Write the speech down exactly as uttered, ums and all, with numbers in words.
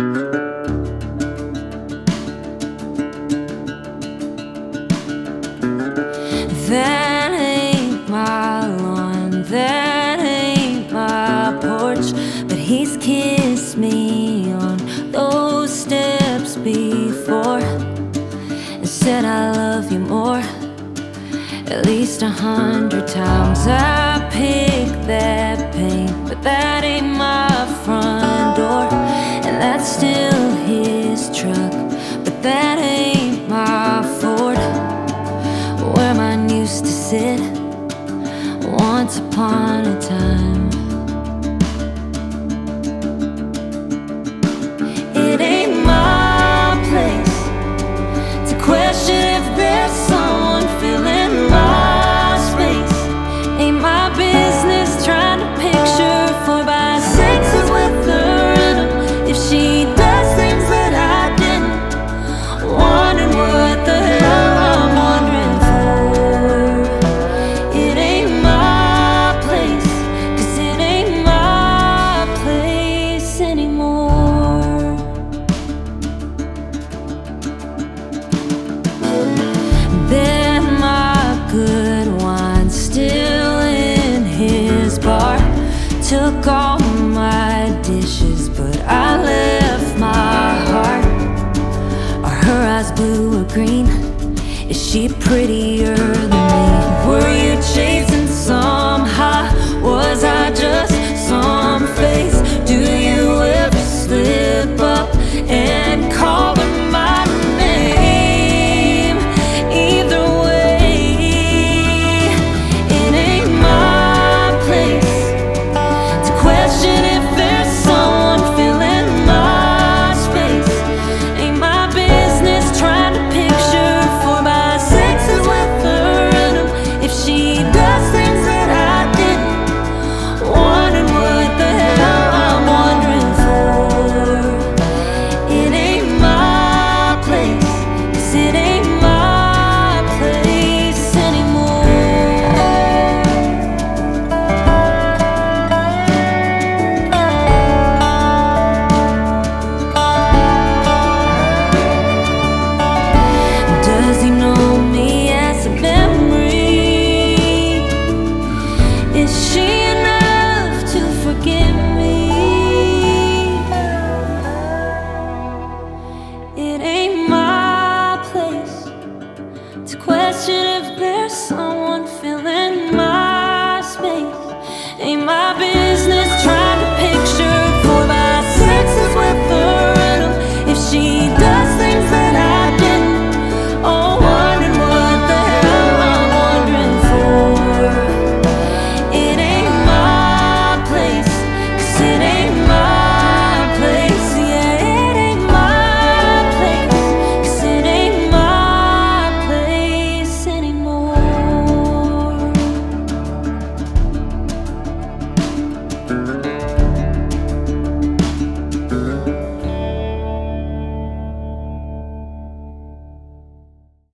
That ain't my lawn, that ain't my porch, but he's kissed me on those steps before and said I love you more, at least a hundred times. I picked that paint, but that ain't my front door, and that's still his truck, but that ain't my Ford, where mine used to sit once upon a time. It ain't my place to question if there's someone filling my space. Ain't my business trying to picture four by sixes with her in 'em. If she does things that I didn't, wondering what the hell I'm wondering for. It ain't my place, 'cause it ain't my place anymore. Then my good wine still in his bar, took all my dishes, but I left my heart. Are her eyes blue or green? Is she prettier